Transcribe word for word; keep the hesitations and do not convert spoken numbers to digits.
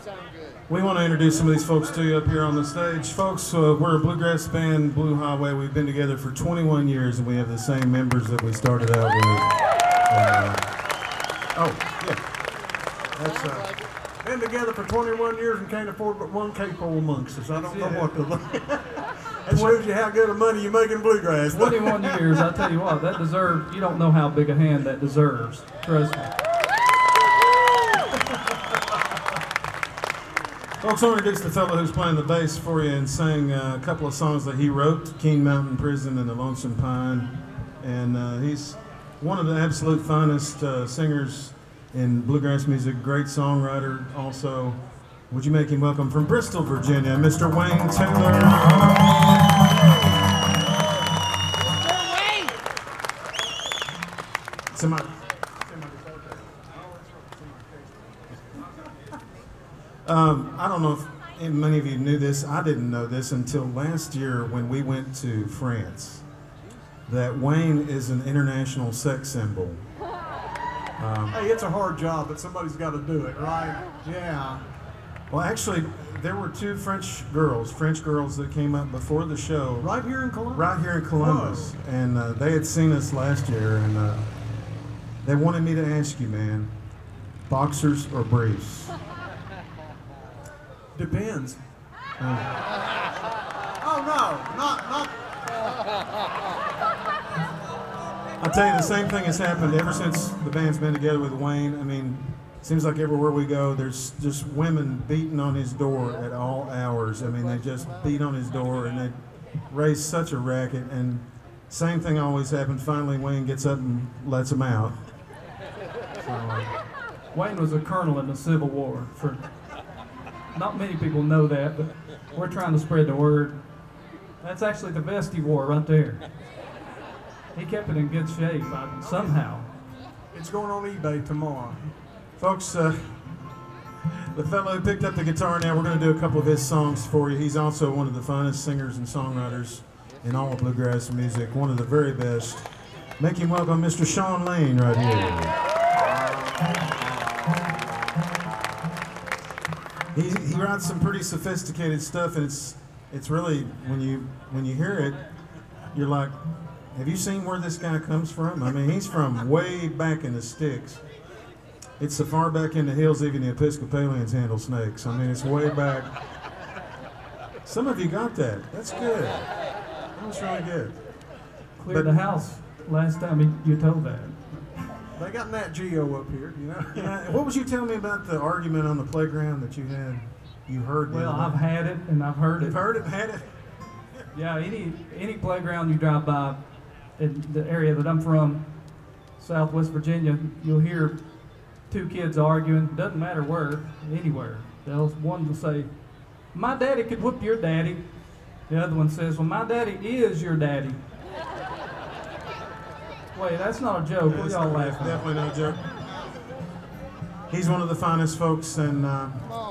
We want to introduce some of these folks to you up here on the stage. Folks, uh, we're a bluegrass band, Blue Highway. We've been together for twenty-one years, and we have the same members that we started out with. Uh, oh, yeah. That's uh, been together for twenty-one years and can't afford but one capable amongst us. I don't know what to look. That shows you how good of money you make in bluegrass. twenty-one years, I tell you what, that deserves, you don't know how big a hand that deserves. Trust me. Folks, I'll introduce the fellow who's playing the bass for you and sang uh, a couple of songs that he wrote, Keene Mountain Prison and The Lonesome Pine. And uh, he's one of the absolute finest uh, singers in bluegrass music, great songwriter also. Would you make him welcome from Bristol, Virginia, Mister Wayne Taylor. Somebody. Um, I don't know if many of you knew this. I didn't know this until last year when we went to France, that Wayne is an international sex symbol. Um, hey, it's a hard job, but somebody's got to do it, right? Yeah. Well, actually, there were two French girls, French girls that came up before the show. Right here in Columbus? Right here in Columbus. Whoa. And uh, they had seen us last year, and uh, they wanted me to ask you, man, boxers or briefs? Depends. Uh, oh, no, not, not. I'll tell you, the same thing has happened ever since the band's been together with Wayne. I mean, it seems like everywhere we go, there's just women beating on his door at all hours. I mean, they just beat on his door, and they raise such a racket. And same thing always happens. Finally, Wayne gets up and lets them out. So, uh, Wayne was a colonel in the Civil War. For not many people know that, but we're trying to spread the word. That's actually the vest he wore right there. He kept it in good shape uh, somehow. It's going on eBay tomorrow. Folks, uh, the fellow who picked up the guitar now, we're going to do a couple of his songs for you. He's also one of the finest singers and songwriters in all of bluegrass music, one of the very best. Make him welcome Mister Shawn Lane right here. He, he writes some pretty sophisticated stuff, and it's it's really, when you when you hear it, you're like, have you seen where this guy comes from? I mean, he's from way back in the sticks. It's so far back in the hills, even the Episcopalians handle snakes. I mean, it's way back. Some of you got that. That's good. That was really good. Cleared the house last time you told that. They got Nat Geo up here, you know. Yeah, what was you telling me about the argument on the playground that you had? You heard. Well, I've had it and I've heard You've it. heard it, had it. Yeah, any any playground you drive by in the area that I'm from, Southwest Virginia, you'll hear two kids arguing. Doesn't matter where, anywhere. They'll, one will say, "My daddy could whoop your daddy." The other one says, "Well, my daddy is your daddy." Wait, that's not a joke. What y'all laughing at? Definitely no joke. He's one of the finest folks, and uh,